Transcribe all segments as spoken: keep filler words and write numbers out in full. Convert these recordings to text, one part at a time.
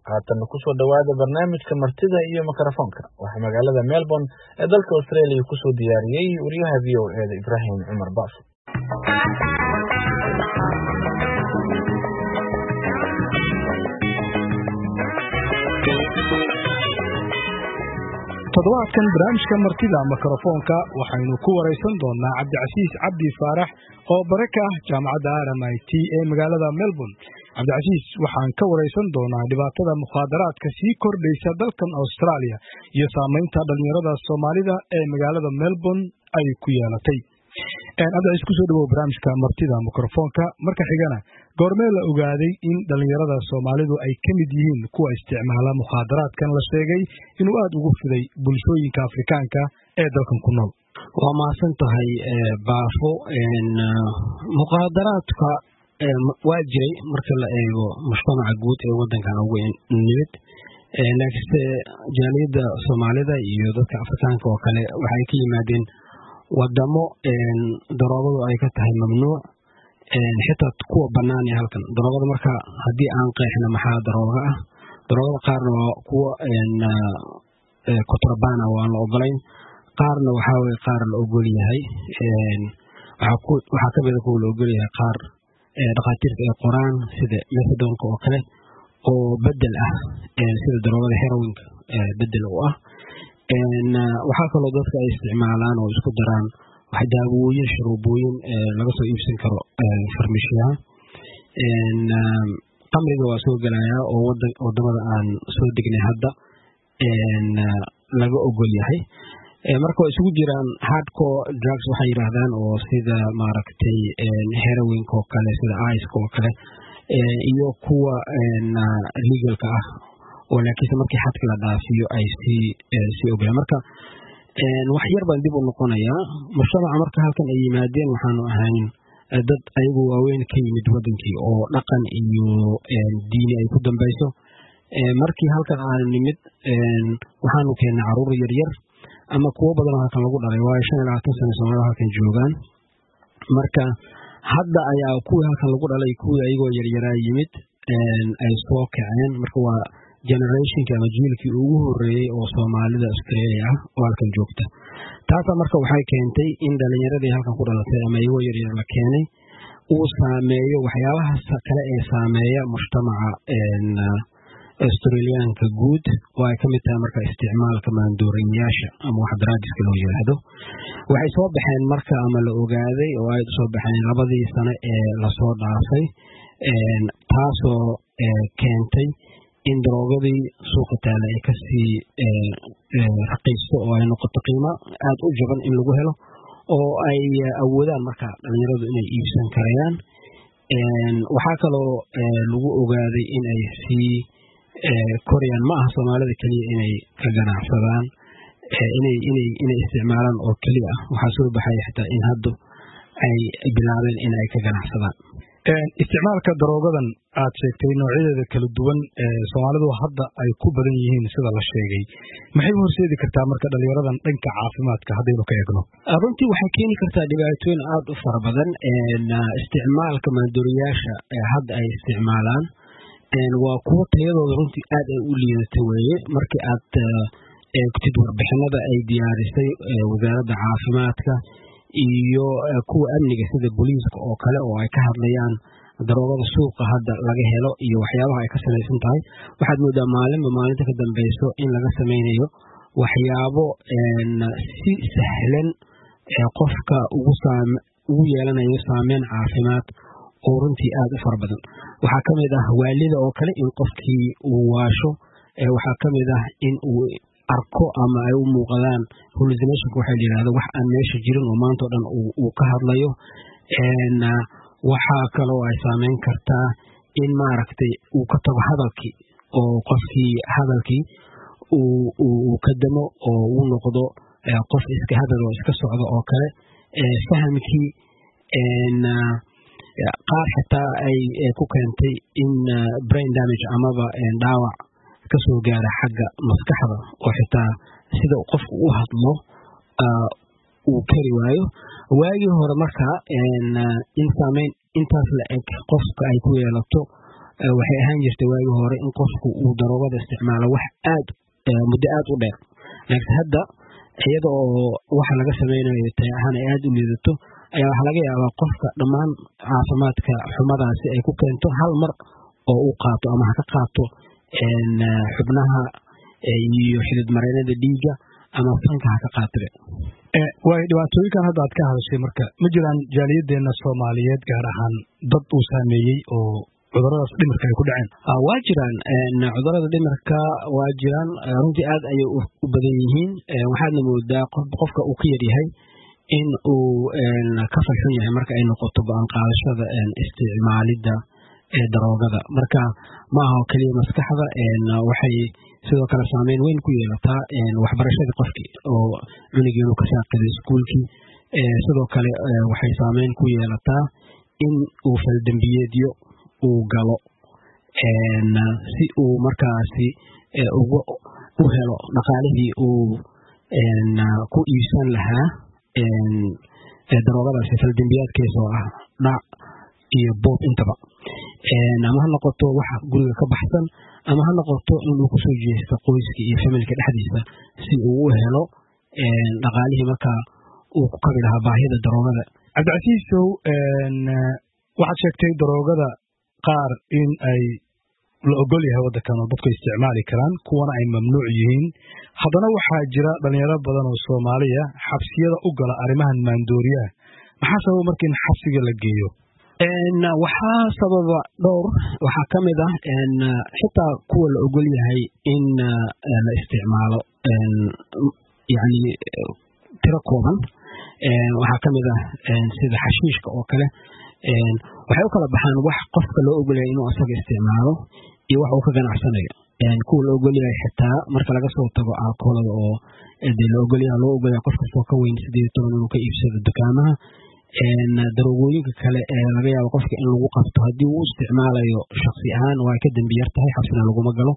haatan ku soo dhawaada barnaamijka martida iyo mikrofoonka waxa magaalada Melbourne ee dalka Australia ku soo diyaariyay wariyaha V O A Ibrahim Umar Baaf. toddobaadkan barnaamijka martida mikrofoonka waxaynu ku wareysan doonaa Cabdicasiis Cabdi Faarax oo baraka ah jaamacadda R M I T ee magaalada Melbourne. Cabdicasiis waxaan ka wareysan doonaa dhibaatada mukhaadaraadka sii kordhaysa dalkan Australia iyo saameynta dhalinyarada Soomaalida ee magaalada Melbourne ay ku yeelatay. Cabdicasiis ku soo dhawow barnaamijka martida mikrofoonka. Marka xigana goormee la ogaaday in dhalinyarada Soomaalidu ay ka mid yihiin kuwa isticmaala mukhaadaraadkan la sheegay inuu aad ugu fiday bulshooyinka Afrikaanka ee dalkan ku nool? waa maasan tahay baafo mukhaadaraadka waa jiray marka la eego mujtamaca guud ee wadankan ugu nimid laakiinse jaaliyadda Soomaalida iyo dadka Afrikaanka oo kale waxay ka yimaadeen wadamo daroogadu ay ka tahay mamnuuc xitaa kuwa bannaan ee halkan daroogada marka haddii aan qeexno maxaa darooga ah daroogada qaarna waa kuwa kontrabaan ah waan la ogolayn qaarna waxaa weeye qaar la ogol yahay waxaa ka mid a kuwa la ogol yahay qaar dhakhaatiirta ay qoraan sida methadonka oo kale oo bedel ah sida daroogada heroinka bedel u ah waxaa kaloo dadka ay isticmaalaan oo isku daraan wax daawooyin shuruubooyin laga soo iibsan karo farmashiyaha qamriga waa soo gelayaa oo wadamada aan soo degnay hadda laga ogol yahay marka waa isugu jiraan hardcore drugs waxay yiraahdaan oo sida maaragtay heroinka oo kale sida ice oo kale iyo kuwa legalka ah oo laakiin markii xadka la dhaafiyo ay si si ogolaan marka wax yar baan dib u noqonayaa mujtamaca marka halkan ay yimaadeen waxaanu ahayn dad ayagu waaweyn ka yimid wadankii oo dhaqan iyo diini ay ku dambayso markii halkan aan nimid waxaanu keenay caruur yar yar ama kuwa badan halkan lagu dhalay waa shan iyo labaatan sano Soomaaliya halkan joogaan marka hadda ayaa kuwa halkan lagu dhalay kuwa ayagoo yar yar yimid ay soo kaceen marka waa generationka ama jiilkii ugu horeeyay oo Soomaalida Australia ah oo halkan joogta taas marka waxay keentay in dhalinyaradii halkan ku dhalatay ama ayagoo yar yar la keenay uu saameeyo waxyaabaha kale ee saameeya mujtamaca Australiaanka guud oo ay ka mid tahay marka isticmaalka maandooriyaasha ama wax daraadiska loo yiraahdo waxay soo baxeen marka ama la ogaaday oo ay soo baxeen labadii sano ee la soo dhaafay taasoo keentay in daroogadii suuqa taala ay kasii raqiisto oo ay noqoto qiimo aad u jaban in lagu helo oo ay awoodaan marka dhalinyaradu inay iibsan karayaan waxaa kaloo lagu ogaaday in ay sii korayaan ma aha Soomaalida kaliya inay ka ganacsadaan inay inay inay isticmaalaan oo kaliya ah waxaa soo baxay xitaa in hadda ay bilaabeen in ay ka ganacsadaan isticmaalka daroogadan aad sheegtay noocyadeeda kala duwan ee Soomaalidu hadda ay ku badan yihiin sida la sheegay maxay horseedi kartaa marka dhalinyaradan dhanka caafimaadka haddaynu ka eegno runtii waxay keeni kartaa dhibaatooyin aad u fara badan isticmaalka maandooriyaasha ee hadda ay isticmaalaan waa kuwa tayadooda runtii aad ay u liidato weeye markii aad eegtid warbixinada ay diyaarisay wasaaradda caafimaadka iyo kuwa amniga sida booliiska oo kale oo ay ka hadlayaan daroogada suuqa hadda laga helo iyo waxyaabaha ay ka samaysan tahay waxaad moodaa maalinba maalinta ka dambayso in laga samaynayo waxyaabo si sahlan qofka ugu saame ugu yeelanayo saameyn caafimaad oo runtii aad u fara badan waxaa ka mid ah waalida oo kale in qofkii uu waasho waxaa ka mid ah in uu arko ama ay u muuqdaan hallucination waxay yiraahdaan wax aan meesha jirin oo maanta oo dhan uu ka hadlayo waxaa kaloo ay saameyn kartaa in maaragtay uu ka tago hadalkii oo qofkii hadalkii uu uu ka damo oo uu noqdo qof iska hadal oo iska socdo oo kale fahamkii qaar xitaa ay ku keentay in brain damage amaba dhaawac ka soo gaara xagga maskaxda oo xitaa sida qofku u hadlo uu kari waayo waagii hore marka in saameyn intaas la eg qofka ay ku yeelato waxay ahaan jirtay waagii hore in qofku uu daroogada isticmaalo wax aad muddo aad u dheer laakiin hadda iyada oo waxa laga samaynayo tay ahaan ay aad u liidato ayaa waxa laga yaabaa qofka dhammaan caafimaadka xumadaasi ay ku keento hal mar oo uu qaato ama ha ka qaato xubnaha iyo xidid mareennada dhiigga ama fanka ha ka qaatire way dhibaatooyinkan hadda aad ka hadashay marka ma jiraan jaaliyadeenna Soomaaliyeed gaar ahaan dad uu saameeyay oo cuduradaas dhimirka ay ku dhaceen waa jiraan cudurada dhimirka waa jiraan runtii aad ayay u badan yihiin waxaadna moodaa qofka uu ka yar yahay in uu ka falxun yahay marka ay noqoto go'aan qaadashada isticmaalida daroogada marka ma aha kaliya maskaxda waxay sidoo kale saameyn weyn ku yeelataa waxbarashada qofkii oo cunugii inuu ka shaqeeyo iskuulkii sidoo kale waxay saameyn ku yeelataa in uu faldambiyeedyo uu galo si uu markaasi ugu u helo dhaqaalihii uu ku iibsan lahaa daroogadaasi faldambiyaadkiisa oo ah dhac iyo boob intaba ama ha noqoto wax guriga ka baxsan ama ha noqoto inuu ku soo jeesto qoyska iyo familka dhexdiisa si uu u helo dhaqaalihii markaa uu ku kabi lahaa baahida daroogada. Cabdicasiisow waxaad sheegtay daroogada qaar in ay la ogol yahay waddankan oo dadku isticmaali karaan kuwana ay mamnuuc yihiin haddana waxaa jira dhalinyaro badan oo Soomaaliya xabsiyada u gala arrimahan maandooriyaha maxaa sababa markii xabsiga la geeyo waxaa sababa dhowr waxaa ka mid ah xitaa kuwa la ogol yahay in la isticmaalo yani tiro kooban waxaa ka mid ah sida xashiishka oo kale waxay u kala baxaan wax qofka loo ogol yahay inuu asaga isticmaalo iyo wax uu ka ganacsanayo kuwa la ogol yahay xitaa marka laga soo tago alkoolada oo dee la ogol yahay loo ogol yahay qof kastoo ka weyn sideed iyo toban inuu ka iibsado dukaamaha daroogooyinka kale ee laga yaabo qofka in lagu qabto haddii uu isticmaalayo shakhsi ahaan waa ka dambi yar tahay xabsina laguma galo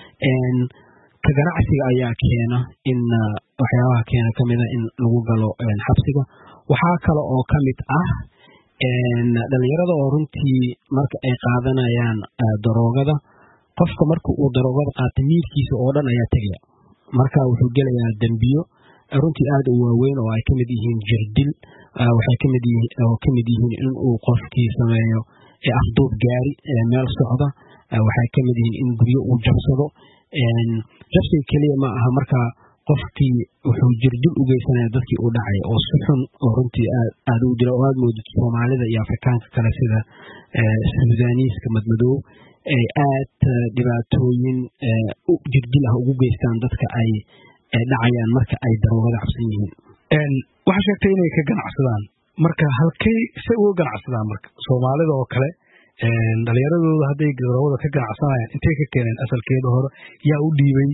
ka ganacsiga ayaa keena in waxyaabaha keena ka mid ah in lagu galo xabsiga waxaa kale oo ka mid ah dhalinyarada oo runtii marka ay qaadanayaan daroogada qofka marka uu daroogada qaato miirkiisa oo dhan ayaa tegaya marka wuxuu gelayaa dembiyo runtii aad u waaweyn oo ay ka mid yihiin jirdil waxay ka mid yihiin oo ka mid yihiin in uu qofkii sameeyo afduub gaari meel socda waxay ka mid yihiin in guryo uu jabsado jabsiga keliya ma aha marka qofkii wuxuu jirdil u geysanaya dadkii uu dhacay oo si xun oo runtii aad u jira oo aad moodid Soomaalida iyo Afrikaanka kale sida Suudaaniiska madmadow ay aad dhibaatooyin jirdil ah ugu geystaan dadka ay dhacayaan marka ay daroogada cabsan yihiin waxa sheegtay inay ka ganacsadaan marka halkay si uga ganacsadaan marka Soomaalida oo kale dhalinyaradooda hadday daroogada ka ganacsanayaan intay ka keeneen asalkeeda hore yaa u dhiibay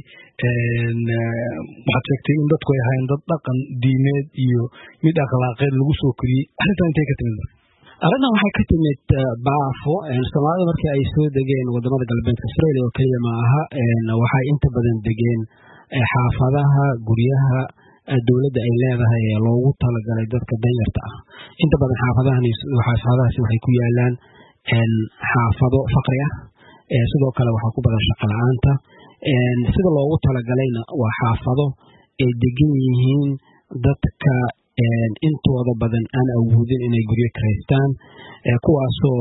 waxaad sheegtay in dadku ay ahayn dad dhaqan diimeed iyo mid akhlaaqeed lagu soo koriyey arrintan intay ka timid arrintan waxay ka timid baafo Soomaalida markii ay soo degeen wadamada galbeedka Australia oo kaliya ma aha waxay inta badan degeen xaafadaha guryaha dawladda ay leedahay ee loogu talagalay dadka danyarta ah inta badan xaafadahani xaafadahaasi waxay ku yaalaan xaafado faqri ah sidoo kale waxaa ku badan shaqo la'aanta sida loogu talagalayna waa xaafado ay degan yihiin dadka intooda badan aan awoodin inay guryo kiraystaan kuwaasoo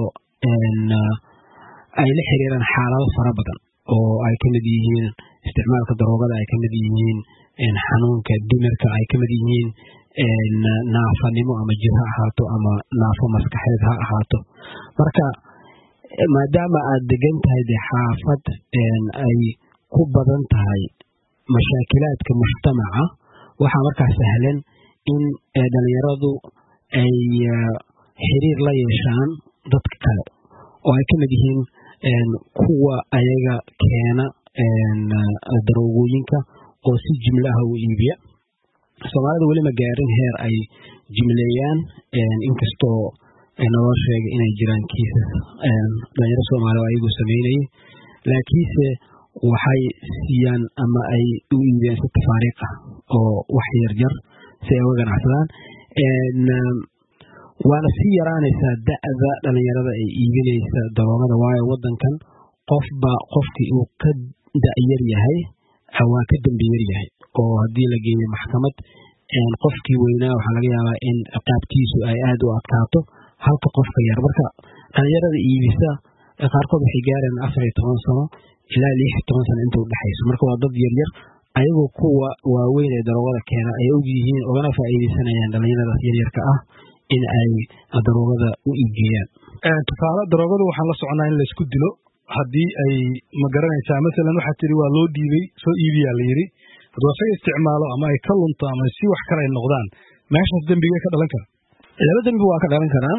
ay la xiriiraan xaalado fara badan oo ay ka mid yihiin isticmaalka daroogada ay ka mid yihiin xanuunka dhimirka ay ka mid yihiin naafanimo ama jir ha ahaato ama naafo maskaxeed ha ahaato marka maadaama aad degan tahay dee xaafad ay ku badan tahay mashaakilaadka mujtamaca waxaa markaa sahlan in dhalinyaradu ay xiriir la yeeshaan dadka kale oo ay ka mid yihiin kuwa ayaga keena daroogooyinka oo si jimlo ah u iibiya Soomaalida weli ma gaarin heer ay jimleeyaan inkastoo naloo sheegay inay jiraan kiisas dhalinyaro Soomaali oo ayagu sameynayay laakiinse waxay siiyaan ama ay u iibiyaan si tafaariiq ah oo wax yar yar si ay uga ganacsadaan waana sii yaraanaysaa da'da dhalinyarada ay iibinaysa daroogada waayo waddankan qofba qofkii uu ka da'yar yahay waa ka dambi yar yahay oo haddii la geeyo maxkamad qofkii weynaa waxaa laga yaabaa in ciqaabtiisu ay aad u adkaato halka qofka yar marka dhalinyarada iibisa qaarkood waxay gaareen afar iyo toban sano ilaa lix iyo toban sano inta u dhexayso marka waa dad yaryar ayagoo kuwa waaweyn ee daroogada keena ay og yihiin ogana faa'iidaysanayaan dhalinyaradaas yaryarka ah in ay daroogada u iibgeeyaan tusaale daroogada waxaan la soconaa in laysku dilo haddii ay ma garanaysaa masalan waxaa tiri waa loo dhiibay soo iibiyaa la yidhi hadduu asaga isticmaalo ama ay ka lunto ama si wax kale ay noqdaan meeshaas dembigay ka dhalan kara laba dembi waa ka dhalan karaan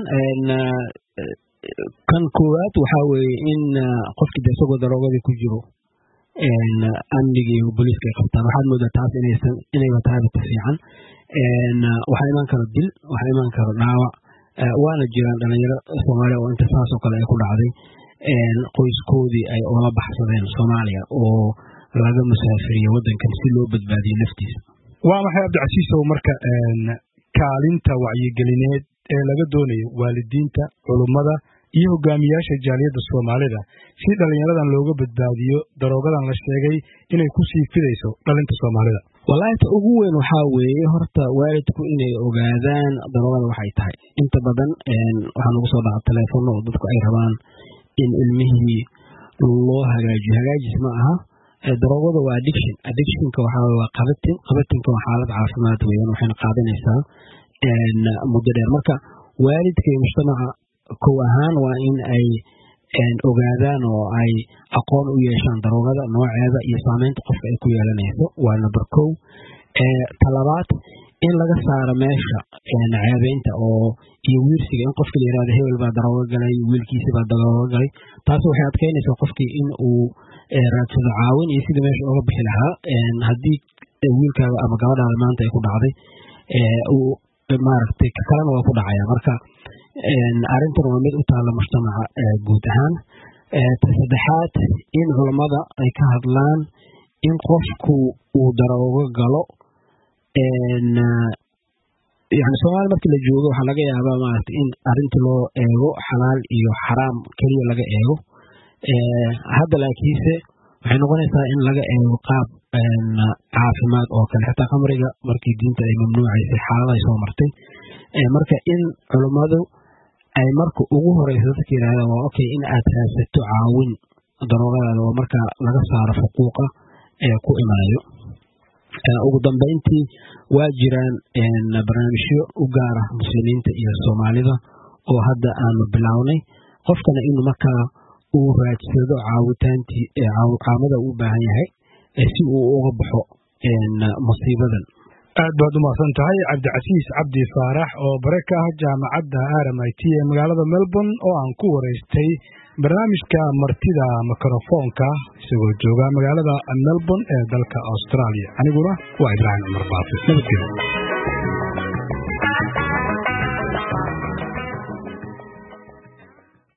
kan koowaad waxaa weeye in qofkii de isagoo daroogadii ku jiro amnigii booliiska ay qabtaan waxaad moodaa taas inaysan inayba tahayba ta fiican waxaa imaan karo dil waxaa imaan karo dhaawac waana jiraan dhalinyaro soomaaliya oo inta saasoo kale ay ku dhacday qoyskoodii ay oola baxsadeen soomaaliya oo laga musaafiriye waddankan si loo badbaadiyo naftiisa waa maxay cabdicasiisow marka kaalinta wacyigelineed ee laga doonayo waalidiinta culummada iyo hogaamiyaasha jaaliyadda soomaalida si dhalinyaradan looga badbaadiyo daroogadan la sheegay inay ku sii fidayso dhalinta soomaalida wallaahi ta ugu weyn waxaa weeye horta waalidku inay ogaadaan daroogada waxay tahay inta badan waxaa nagu soo dhaca teleefono oo dadku ay rabaan in ilmihii loo hagaajiyo hagaajis ma aha daroogada waa addiction addictionka waxaa waa qabatin qabatinka waa xaalad caafimaad weeyaan waxayna qaadanaysaa muddo dheer marka waalidka iyo mujtamaca kow ahaan waa in ay ogaadaan oo ay aqoon u yeeshaan daroogada nooceeda iyo saameynta qofka ay ku yeelanayso waa number kow talabaad in laga saaro meesha ceebeynta oo iyo wiirsiga in qofka la yihahdo hebel baa daroogo galay wiilkiisi baa daroogo galay taas waxay adkeynaysaa qofkii in uu raadsado caawin iyo sidii meesha uga bixi lahaa haddii wiilkaaga ama gabadhaada maanta ay ku dhacday uu maaragtay kalena waa ku dhacaya marka arrintan waa mid u taalla mujtamaca guud ahaan ta saddexaad in culammada ay ka hadlaan in qofku uu daroogo galo yani soomaaliya markii la joogo waxaa laga yaabaa maaragtay in arrinta loo eego xalaal iyo xaraam keliya laga eego hadda laakiinse waxay noqonaysaa in laga eego qaab caafimaad oo kale xitaa khamriga markii diinta ay mamnuucaysay xaaladaay soo martay marka in culummadu ay marka ugu horeysa dadka yidhahdaan waa okay in aad raadsato caawin daroogadaada oo marka laga saaro xuquuqa ee ku imanayo ugu dambeyntii waa jiraan barnaamijyo u gaar ah muslimiinta iyo soomaalida oo hadda aanu bilownay qofkana in markaa uu raadsado caawitaantii caamada uu baahan yahay si uu uga baxo musiibadan aad baad u mahadsan tahay cabdicasiis cabdi faarax oo bare ka ah jaamacadda R M I T ee magaalada Melbourne oo aan ku wareystay barnaamijka martida mikrofoonka isagoo jooga magaalada Melbourne ee dalka Australia aniguna waa Ibrahim Umar Baafi nabadgelyo